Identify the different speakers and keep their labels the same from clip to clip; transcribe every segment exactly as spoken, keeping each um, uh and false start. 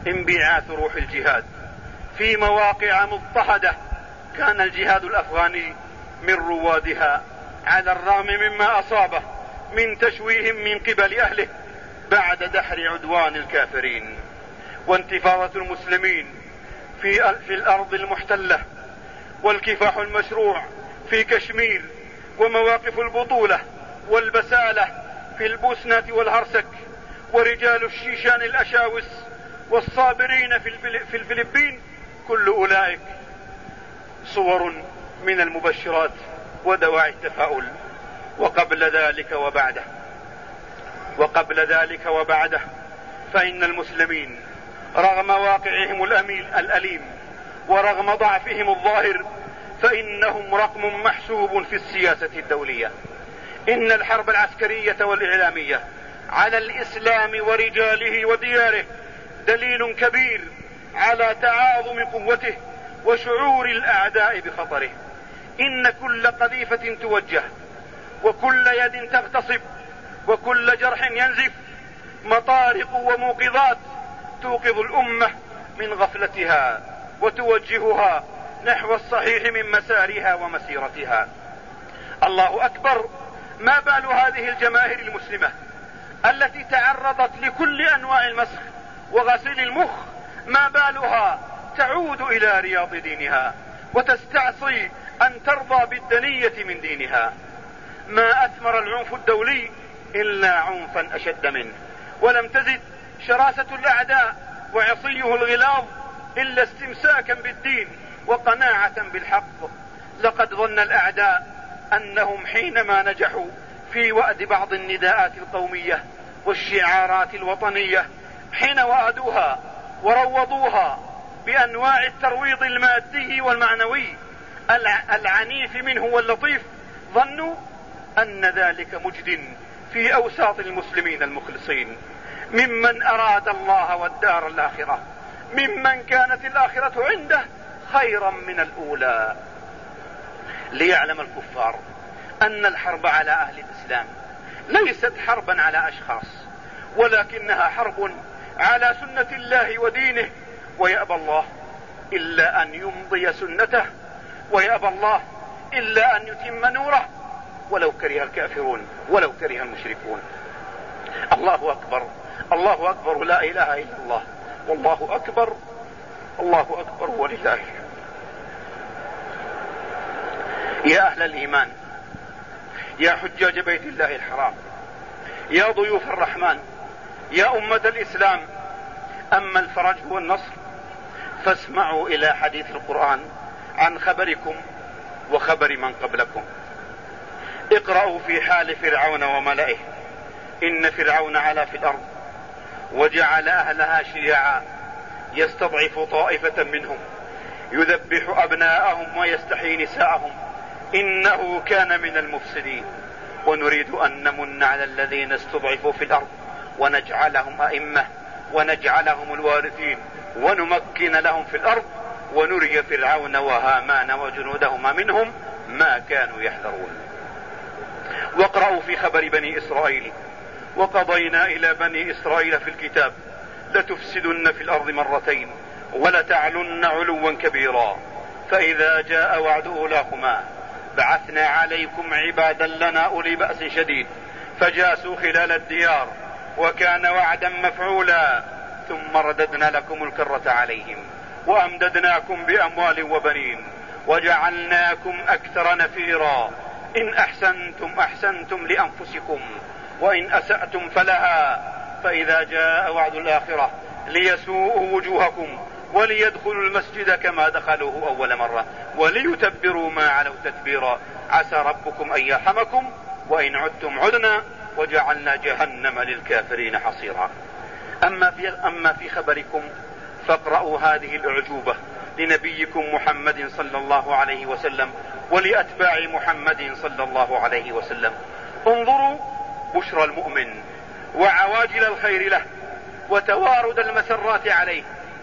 Speaker 1: انبعاث روح الجهاد في مواقع مضطهدة. كان الجهاد الأفغاني من روادها على الرغم مما أصابه من تشويه من قبل أهله بعد دحر عدوان الكافرين. وانتفاضة المسلمين في, في الأرض المحتلة والكفاح المشروع في كشمير ومواقف البطولة والبسالة في البوسنة والهرسك ورجال الشيشان الأشاوس والصابرين في الفلبين، كل أولئك صور من المبشرات ودواعي التفاؤل. وقبل ذلك وبعده وقبل ذلك وبعده فإن المسلمين رغم واقعهم الأليم ورغم ضعفهم الظاهر فإنهم رقم محسوب في السياسة الدولية. إن الحرب العسكرية والإعلامية على الإسلام ورجاله ودياره دليل كبير على تعاظم قوته وشعور الأعداء بخطره. إن كل قذيفة توجه وكل يد تغتصب وكل جرح ينزف مطارق وموقظات توقظ الأمة من غفلتها وتوجهها نحو الصحيح من مسارها ومسيرتها. الله أكبر، ما بال هذه الجماهير المسلمة التي تعرضت لكل أنواع المسخ وغسيل المخ، ما بالها تعود إلى رياض دينها وتستعصي أن ترضى بالدنية من دينها. ما أثمر العنف الدولي إلا عنفا أشد منه، ولم تزد شراسة الأعداء وعصيه الغلاظ إلا استمساكا بالدين وقناعة بالحق. لقد ظن الأعداء أنهم حينما نجحوا في وأد بعض النداءات القومية والشعارات الوطنية، حين وأدوها وروضوها بأنواع الترويض المادي والمعنوي العنيف منه واللطيف، ظنوا أن ذلك مجد في أوساط المسلمين المخلصين ممن أراد الله والدار الآخرة، ممن كانت الآخرة عنده خيرا من الأولى. ليعلم الكفار أن الحرب على أهل الإسلام ليست حربا على أشخاص، ولكنها حرب على سنة الله ودينه، ويأبى الله إلا أن يمضي سنته، ويأبى الله إلا أن يتم نوره ولو كره الكافرون ولو كره المشركون. الله أكبر، الله أكبر، لا إله إلا الله، والله أكبر، الله أكبر ولله. يا أهل الإيمان، يا حجاج بيت الله الحرام، يا ضيوف الرحمن، يا أمة الإسلام، أما الفرج والنصر فاسمعوا إلى حديث القرآن عن خبركم وخبر من قبلكم. اقرأوا في حال فرعون وملئه، إن فرعون علا في الأرض وجعل أهلها شيعا يستضعف طائفة منهم يذبح أبناءهم ويستحيي نساءهم إنه كان من المفسدين. ونريد أن نمن على الذين استضعفوا في الأرض ونجعلهم أئمة ونجعلهم الوارثين ونمكن لهم في الأرض ونري فرعون وهامان وجنودهما منهم ما كانوا يحذرون. واقرأوا في خبر بني إسرائيل، وقضينا إلى بني إسرائيل في الكتاب لتفسدن في الأرض مرتين ولتعلن علوا كبيرا، فإذا جاء وعد أولاهما بعثنا عليكم عبادا لنا أولي بأس شديد فجاسوا خلال الديار وكان وعدا مفعولا، ثم رددنا لكم الكرة عليهم وأمددناكم بأموال وبنين وجعلناكم أكثر نفيرا. إن أحسنتم أحسنتم لأنفسكم وإن أسأتم فلها، فإذا جاء وعد الآخرة ليسوءوا وجوهكم وليدخلوا المسجد كما دخلوه أول مرة وليتبروا ما علوا تتبيرا، عسى ربكم أن يرحمكم وإن عدتم عدنا وجعلنا جهنم للكافرين حصيرا. أما في, أما في خبركم فاقرأوا هذه الأعجوبة لنبيكم محمد صلى الله عليه وسلم ولأتباع محمد صلى الله عليه وسلم. انظروا بشرى المؤمن وعواجل الخير له وتوارد المسرات عليه،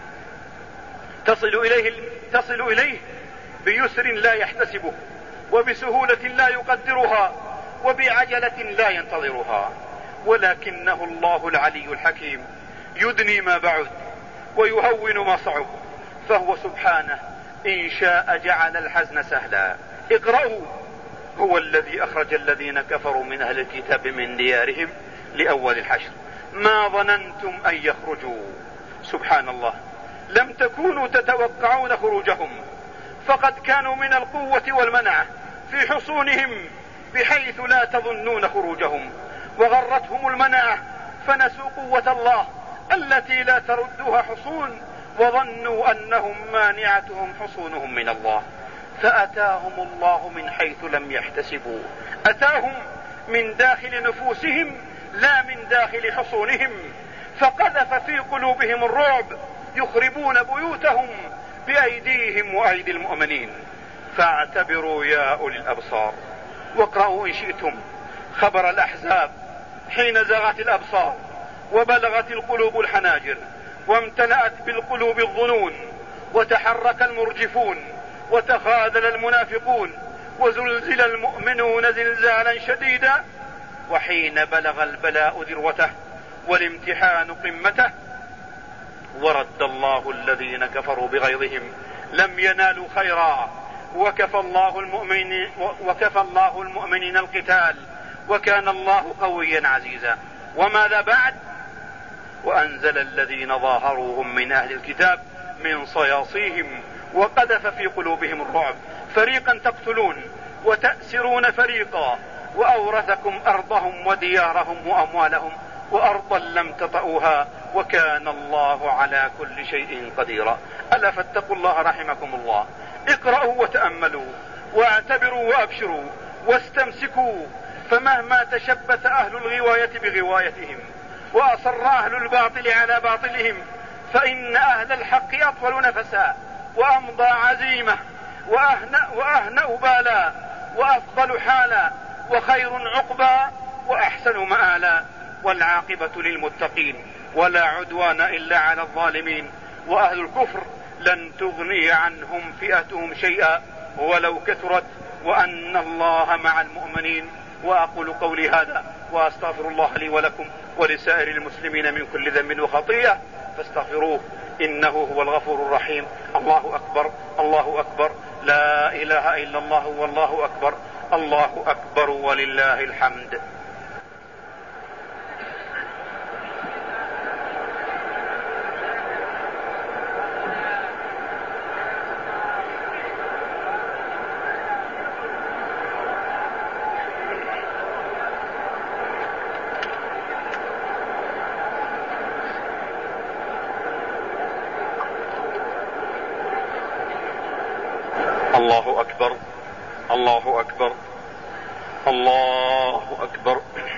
Speaker 1: تصل إليه, تصل إليه بيسر لا يحتسبه وبسهولة لا يقدرها وبعجلة لا ينتظرها، ولكنه الله العلي الحكيم يدني ما بعد ويهون ما صعب، فهو سبحانه إن شاء جعل الحزن سهلا. اقرأوا: هو الذي أخرج الذين كفروا من أهل الكتاب من ديارهم لأول الحشر ما ظننتم أن يخرجوا. سبحان الله، لم تكونوا تتوقعون خروجهم، فقد كانوا من القوة والمنعة في حصونهم بحيث لا تظنون خروجهم، وغرتهم المنعة فنسوا قوة الله التي لا تردها حصون، وظنوا أنهم مانعتهم حصونهم من الله، فأتاهم الله من حيث لم يحتسبوا. أتاهم من داخل نفوسهم لا من داخل حصونهم، فقذف في قلوبهم الرعب يخربون بيوتهم بأيديهم وأيدي المؤمنين. فاعتبروا يا أولي الأبصار. واقرأوا إن شئتم خبر الأحزاب حين زغت الأبصار وبلغت القلوب الحناجر وامتلأت بالقلوب الظنون وتحرك المرجفون وتخاذل المنافقون وزلزل المؤمنون زلزالا شديدا. وحين بلغ البلاء ذروته والامتحان قمته ورد الله الذين كفروا بغيظهم لم ينالوا خيرا وكفى الله المؤمنين, وكفى الله المؤمنين القتال وكان الله قويا عزيزا. وماذا بعد؟ وأنزل الذين ظاهروهم من أهل الكتاب من صياصيهم وقذف في قلوبهم الرعب، فريقا تقتلون وتأسرون فريقا، وأورثكم أرضهم وديارهم وأموالهم وأرضا لم تطئوها وكان الله على كل شيء قديرا. ألا فاتقوا الله رحمكم الله. اقرأوا وتأملوا واعتبروا وأبشروا واستمسكوا، فمهما تشبث أهل الغواية بغوايتهم وأصر أهل الباطل على باطلهم فإن أهل الحق أطول نفسا وأمضى عزيمة وأهنأ, وأهنأ بالا وأفضل حالا وخير عقبا وأحسن مآلا، والعاقبة للمتقين ولا عدوان إلا على الظالمين. وأهل الكفر لن تغني عنهم فئتهم شيئا ولو كثرت، وأن الله مع المؤمنين. وأقول قولي هذا وأستغفر الله لي ولكم ولسائر المسلمين من كل ذنب وخطيئة فاستغفروه إنه هو الغفور الرحيم. الله أكبر الله أكبر، لا إله إلا الله والله أكبر، الله أكبر ولله الحمد. الله أكبر الله أكبر الله أكبر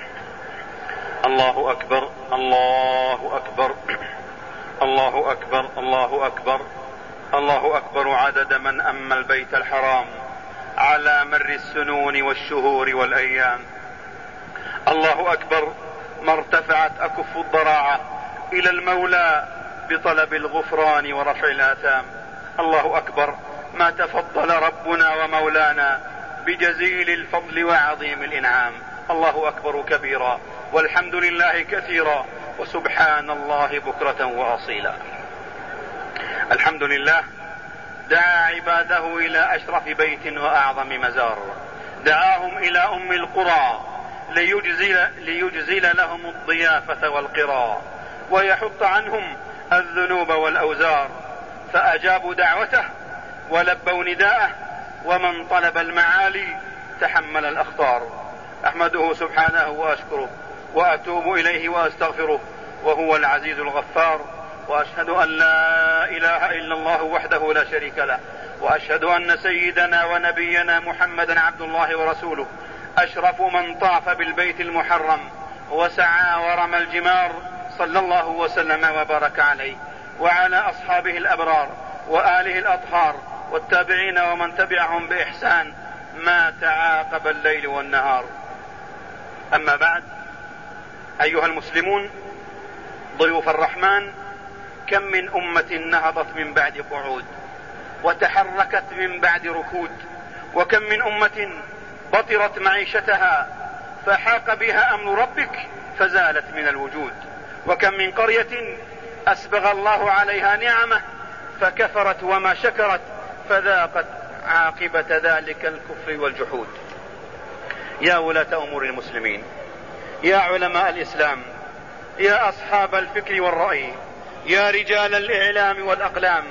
Speaker 1: الله أكبر الله أكبر الله أكبر الله أكبر الله أكبر عدد من أما البيت الحرام على مر السنون والشهور والأيام. الله أكبر ما ارتفعت أكف الضراعة إلى المولى بطلب الغفران ورفع الآثام. الله أكبر ما تفضل ربنا ومولانا بجزيل الفضل وعظيم الإنعام. الله أكبر كبيرا والحمد لله كثيرا وسبحان الله بكرة وأصيلا. الحمد لله دعا عباده إلى أشرف بيت وأعظم مزار، دعاهم إلى أم القرى ليجزل, ليجزل لهم الضيافة والقرى ويحط عنهم الذنوب والأوزار، فأجابوا دعوته ولبوا نداءه، ومن طلب المعالي تحمل الأخطار. أحمده سبحانه وأشكره وأتوب إليه وأستغفره وهو العزيز الغفار، وأشهد أن لا إله إلا الله وحده لا شريك له، وأشهد أن سيدنا ونبينا محمدا عبد الله ورسوله أشرف من طاف بالبيت المحرم وسعى ورمى الجمار، صلى الله وسلم وبارك عليه وعلى أصحابه الأبرار وآله الأطهار والتابعين ومن تبعهم بإحسان ما تعاقب الليل والنهار. أما بعد، أيها المسلمون ضيوف الرحمن، كم من أمة نهضت من بعد قعود وتحركت من بعد ركود، وكم من أمة بطرت معيشتها فحاق بها أمر ربك فزالت من الوجود، وكم من قرية أسبغ الله عليها نعمه فكفرت وما شكرت فذاقت عاقبة ذلك الكفر والجحود. يا ولاة أمور المسلمين، يا علماء الإسلام، يا أصحاب الفكر والرأي، يا رجال الإعلام والأقلام،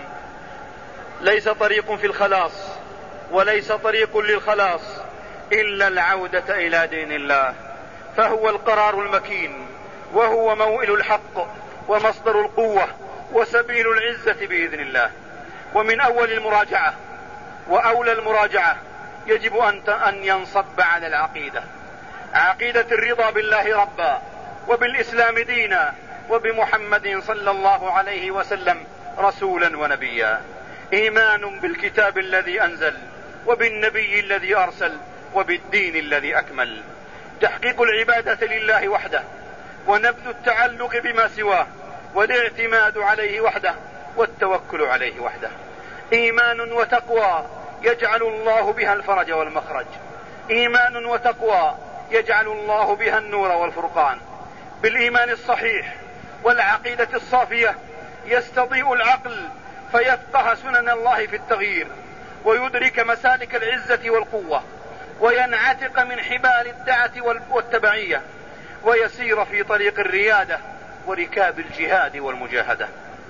Speaker 1: ليس طريق في الخلاص وليس طريق للخلاص إلا العودة إلى دين الله، فهو القرار المكين وهو موئل الحق ومصدر القوة وسبيل العزة بإذن الله. ومن أول المراجعة وأولى المراجعة يجب أن ينصب على العقيدة، عقيدة الرضا بالله ربا وبالإسلام دينا وبمحمد صلى الله عليه وسلم رسولا ونبيا، إيمان بالكتاب الذي أنزل وبالنبي الذي أرسل وبالدين الذي أكمل، تحقيق العبادة لله وحده ونبذ التعلق بما سواه والاعتماد عليه وحده والتوكل عليه وحده، إيمان وتقوى يجعل الله بها الفرج والمخرج، إيمان وتقوى يجعل الله بها النور والفرقان. بالإيمان الصحيح والعقيدة الصافية يستضيء العقل فيفقه سنن الله في التغيير ويدرك مسالك العزة والقوة وينعتق من حبال الدعة والتبعية ويسير في طريق الريادة وركاب الجهاد والمجاهدة.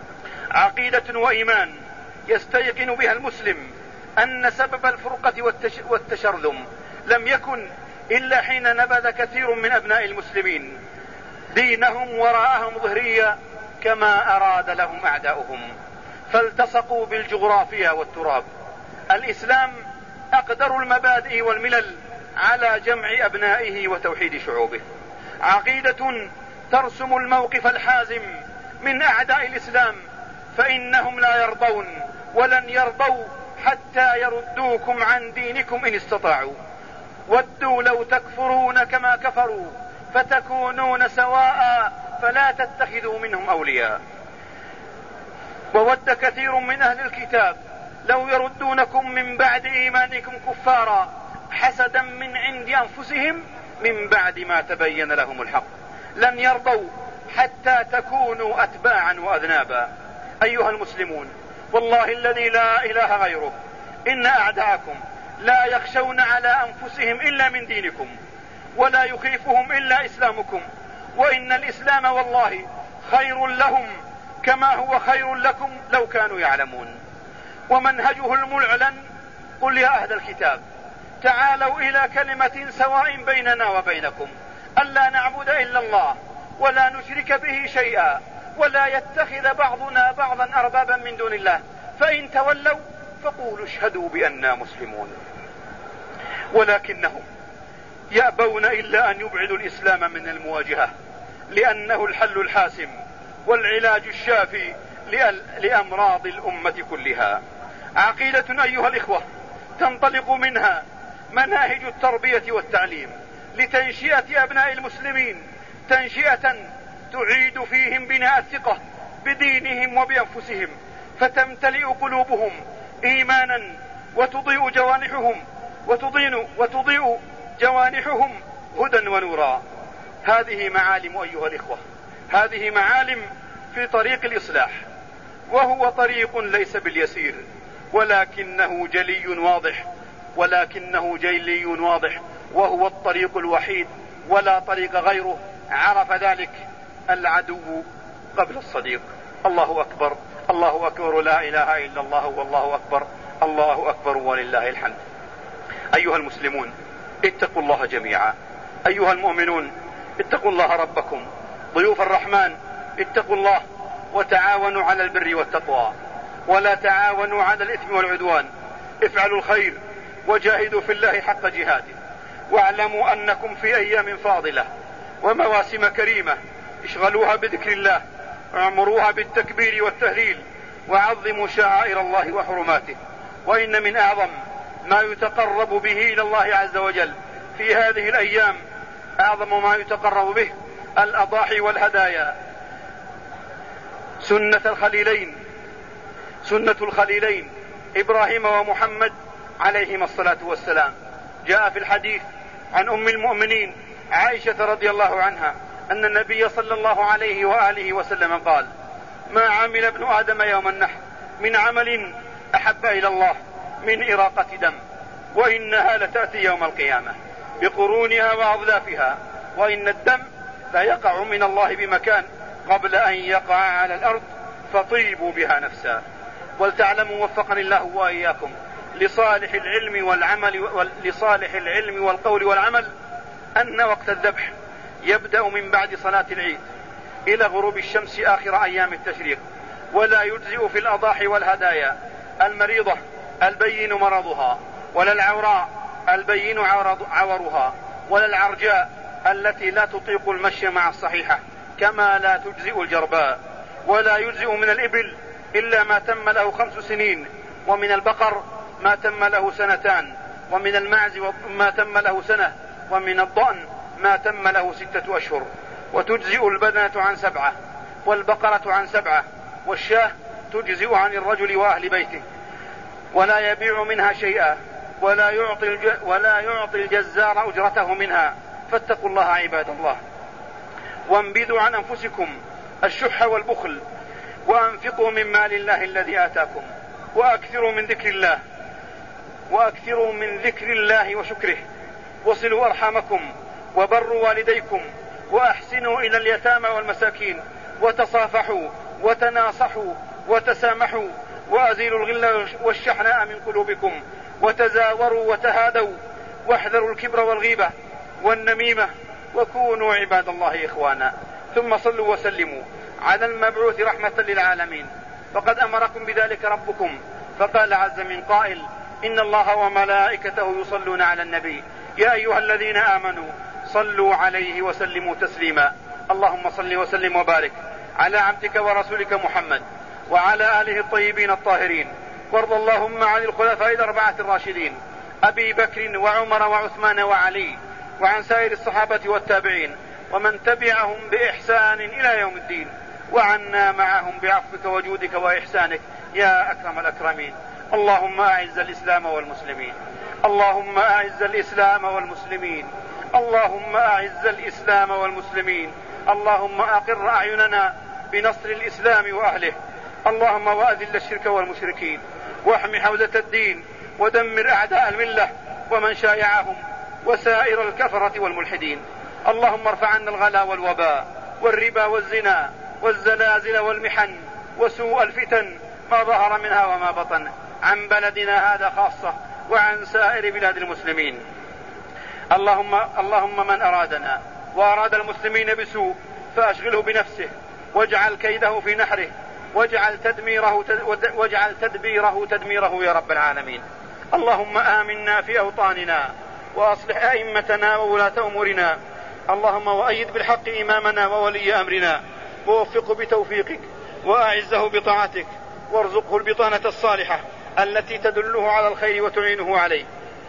Speaker 1: عقيدة وإيمان يستيقن بها المسلم أن سبب الفرقة والتشرذم لم يكن إلا حين نبذ كثير من أبناء المسلمين دينهم وراءهم ظهريا كما أراد لهم أعداؤهم، فالتصقوا بالجغرافيا والتراب. الإسلام أقدر المبادئ والملل على جمع أبنائه وتوحيد شعوبه. عقيدة ترسم الموقف الحازم من أعداء الإسلام، فإنهم لا يرضون ولن يرضوا حتى يردوكم عن دينكم إن استطاعوا، ودوا لو تكفرون كما كفروا فتكونون سواء فلا تتخذوا منهم أولياء. وود كثير من أهل الكتاب لو يردونكم من بعد إيمانكم كفارا حسدا من عند أنفسهم من بعد ما تبين لهم الحق، لن يرضوا حتى تكونوا أتباعا وأذنابا. أيها المسلمون، والله الذي لا إله غيره إن أعداءكم لا يخشون على أنفسهم إلا من دينكم ولا يخيفهم إلا إسلامكم، وإن الإسلام والله خير لهم كما هو خير لكم لو كانوا يعلمون. ومنهجه المعلن: قل يا أهل الكتاب تعالوا إلى كلمة سواء بيننا وبينكم ألا نعبد إلا الله ولا نشرك به شيئا ولا يتخذ بعضنا بعضا أربابا من دون الله، فإن تولوا فقولوا اشهدوا بأننا مسلمون. ولكنهم يأبون إلا أن يبعدوا الإسلام من المواجهة، لأنه الحل الحاسم والعلاج الشافي لأمراض الأمة كلها. عقيدة أيها الإخوة تنطلق منها مناهج التربية والتعليم لتنشئة أبناء المسلمين تنشئة تعيد فيهم بناء الثقة بدينهم وبأنفسهم، فتمتلئ قلوبهم إيمانا وتضيء جوانحهم وتضين وتضيء جوانحهم هدى ونورا. هذه معالم أيها الإخوة، هذه معالم في طريق الإصلاح، وهو طريق ليس باليسير ولكنه جلي واضح ولكنه جلي واضح وهو الطريق الوحيد ولا طريق غيره. عرف ذلك العدو قبل الصديق. الله أكبر، الله أكبر، لا إله إلا الله والله أكبر، الله أكبر ولله الحمد. أيها المسلمون اتقوا الله جميعا، أيها المؤمنون اتقوا الله ربكم، ضيوف الرحمن اتقوا الله وتعاونوا على البر والتقوى ولا تعاونوا على الإثم والعدوان. افعلوا الخير وجاهدوا في الله حق جهاده، واعلموا أنكم في أيام فاضلة ومواسم كريمة، اشغلوها بذكر الله واعمروها بالتكبير والتهليل وعظموا شعائر الله وحرماته. وإن من أعظم ما يتقرب به إلى الله عز وجل في هذه الأيام، أعظم ما يتقرب به الأضاحي والهدايا. سنة الخليلين سنة الخليلين إبراهيم ومحمد عليهما الصلاة والسلام. جاء في الحديث عن أم المؤمنين عائشة رضي الله عنها أن النبي صلى الله عليه وآله وسلم قال: ما عمل ابن آدم يوم النحر من عمل أحب إلى الله من إراقة دم، وإنها لتأتي يوم القيامة بقرونها وأضلافها، وإن الدم لا يقع من الله بمكان قبل أن يقع على الأرض فطيبوا بها نفسا. ولتعلموا وفقني الله وإياكم لصالح العلم والعمل لصالح العلم والقول والعمل أن وقت الذبح يبدأ من بعد صلاة العيد إلى غروب الشمس آخر أيام التشريق، ولا يجزئ في الأضاحي والهدايا المريضة البين مرضها، ولا العوراء البين عورها، ولا العرجاء التي لا تطيق المشي مع الصحيحة، كما لا تجزئ الجرباء. ولا يجزئ من الإبل إلا ما تم له خمس سنين، ومن البقر ما تم له سنتان، ومن المعز ما تم له سنة، ومن الضأن ما تم له ستة أشهر. وتجزئ البدنة عن سبعة، والبقرة عن سبعة، والشاه تجزئ عن الرجل وأهل بيته، ولا يبيع منها شيئا، ولا يعطي ولا يعطي الجزار أجرته منها. فاتقوا الله عباد الله، وانبذوا عن أنفسكم الشح والبخل، وأنفقوا من مال الله الذي آتاكم، وأكثروا من ذكر الله وأكثروا من ذكر الله وشكره، وصلوا أرحامكم، وبروا والديكم، وأحسنوا إلى اليتامى والمساكين، وتصافحوا وتناصحوا وتسامحوا، وأزيلوا الغل والشحناء من قلوبكم، وتزاوروا وتهادوا، واحذروا الكبر والغيبة والنميمة، وكونوا عباد الله إخوانا. ثم صلوا وسلموا على المبعوث رحمة للعالمين، فقد أمركم بذلك ربكم، فقال عز من قائل: إن الله وملائكته يصلون على النبي يا أيها الذين آمنوا صلوا عليه وسلموا تسليما. اللهم صل وسلم وبارك على عبدك ورسولك محمد وعلى آله الطيبين الطاهرين، وارض اللهم عن الخلفاء الأربعة الراشدين أبي بكر وعمر وعثمان وعلي، وعن سائر الصحابة والتابعين ومن تبعهم بإحسان إلى يوم الدين، وعنا معهم بعفوك وجودك وإحسانك يا أكرم الأكرمين. اللهم أعز الإسلام والمسلمين، اللهم أعز الإسلام والمسلمين، اللهم أعز الإسلام والمسلمين، اللهم أقر أعيننا بنصر الإسلام وأهله، اللهم وأذل الشرك والمشركين، واحمي حوزة الدين، ودمر أعداء الملة ومن شايعهم وسائر الكفرة والملحدين. اللهم ارفع عنا الغلا والوباء والربا والزنا والزلازل والمحن وسوء الفتن ما ظهر منها وما بطن عن بلدنا هذا خاصة وعن سائر بلاد المسلمين. اللهم, اللهم من أرادنا وأراد المسلمين بسوء فأشغله بنفسه، واجعل كيده في نحره، واجعل تدميره, واجعل تدبيره تدميره يا رب العالمين. اللهم آمنا في أوطاننا، وأصلح أئمتنا وولاة أمورنا، اللهم وأيد بالحق إمامنا وولي أمرنا، ووفقه بتوفيقك، وأعزه بطاعتك، وارزقه البطانة الصالحة التي تدله على الخير وتعينه عليه.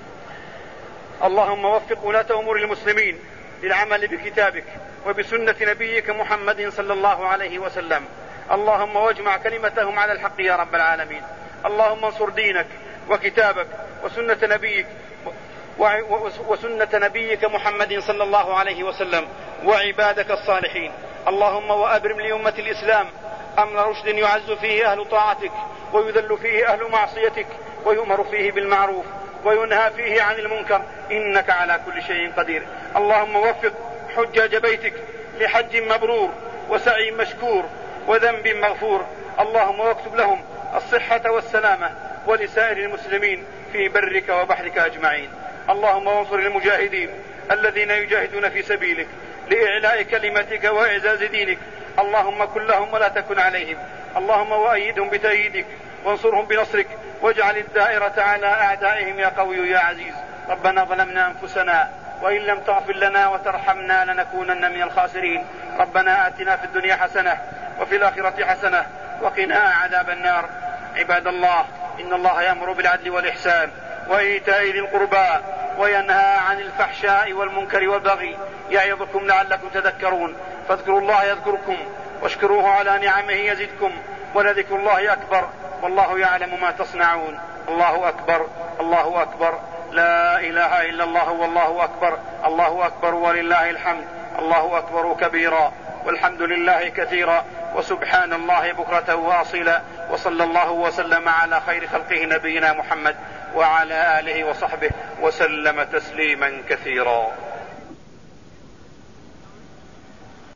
Speaker 1: اللهم وفق ولاة أمور المسلمين للعمل بكتابك وبسنة نبيك محمد صلى الله عليه وسلم. اللهم واجمع كلمتهم على الحق يا رب العالمين. اللهم انصر دينك وكتابك وسنة نبيك وسنة نبيك محمد صلى الله عليه وسلم وعبادك الصالحين. اللهم وأبرم لأمة الإسلام أمر رشد يعز فيه أهل طاعتك ويذل فيه أهل معصيتك، ويؤمر فيه بالمعروف وينهى فيه عن المنكر، إنك على كل شيء قدير. اللهم وفق حجاج بيتك لحج مبرور وسعي مشكور وذنب مغفور. اللهم واكتب لهم الصحة والسلامة ولسائر المسلمين في برك وبحرك أجمعين. اللهم وانصر المجاهدين الذين يجاهدون في سبيلك لإعلاء كلمتك وإعزاز دينك. اللهم كن لهم ولا تكن عليهم. اللهم وأيدهم بتأييدك وانصرهم بنصرك، واجعل الدائرة على أعدائهم يا قوي يا عزيز. ربنا ظلمنا أنفسنا وإن لم تغفر لنا وترحمنا لنكونن من الخاسرين. ربنا آتنا في الدنيا حسنة وفي الآخرة حسنة وقنا عذاب النار. عباد الله، إن الله يأمر بالعدل والإحسان وإيتاء ذي القربى وينهى عن الفحشاء والمنكر والبغي، يعظكم لعلكم تذكرون. فاذكروا الله يذكركم واشكروه على نعمه يزدكم، ولذكر الله أكبر والله يعلم ما تصنعون. الله أكبر، الله أكبر، لا إله إلا الله والله أكبر، الله أكبر ولله الحمد. الله أكبر كبيرا والحمد لله كثيرا، وسبحان الله بكرة وأصيلا، وصلى الله وسلم على خير خلقه نبينا محمد وعلى آله وصحبه وسلم تسليما كثيرا.